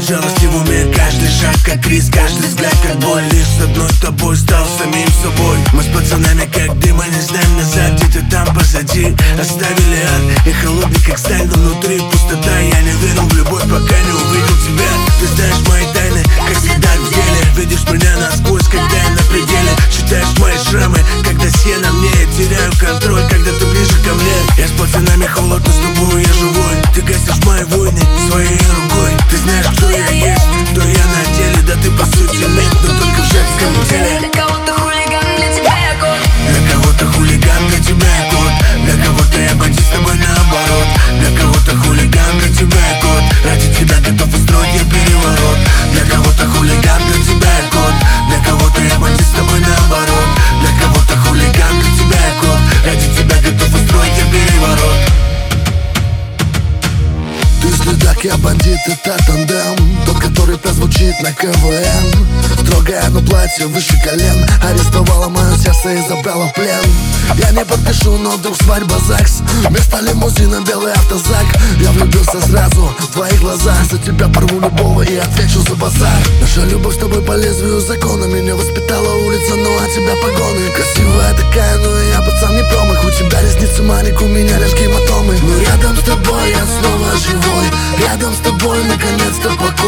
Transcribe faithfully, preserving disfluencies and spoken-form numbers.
жалости в уме. Каждый шаг как риск, каждый взгляд как боль. Лишь с одной тобой стал самим собой. Мы с пацанами как дым, а не знаем назад. Где-то там позади оставили ад. И холодный как сталь, но внутри пустота. Я не верил в любовь, пока не увидел тебя. Ты знаешь мои тайны, как всегда в деле. Видишь меня насквозь, когда я на пределе. Читаешь мои шрамы, как досье на мне. Я теряю контроль, когда ты ближе ко мне. Я с пацанами холодно, с тобой я живой. Ты гасишь мои войны своей рукой. Ты знаешь, кто я есть, кто я на деле. Да ты по сути мент, но только в женском теле. Для кого-то хулиган, для тебя я кот. Для кого-то хулиган, для тебя я кот. Для кого-то я бандит, с тобой наоборот. Для кого-то хулиган, для тебя я кот. Ради тебя готов устроить я переворот. Для кого-то хулиган, для тебя я кот. Для кого-то я бандит, с тобой наоборот. Для кого-то хулиган, для тебя я кот. Ради тебя готов устроить я переворот. Ты следак, я бандит, это тандем. Тот, который прозвучит на КВН. Строгое, но платье выше колен. Арестовала мое сердце и забрала в плен. Я не подпишу, но вдруг свадьба ЗАГС. Вместо лимузина белый автозак. Я влюбился сразу в твои глаза. За тебя порву любого и отвечу за базар. Наша любовь с тобой по лезвию закона. Меня воспитала улица, но от тебя погоны. Красивая такая, но я пацан не промах. У тебя ресницы маник, у меня лишь гематомы. Но рядом с тобой я снова живой. Рядом с тобой наконец-то покой.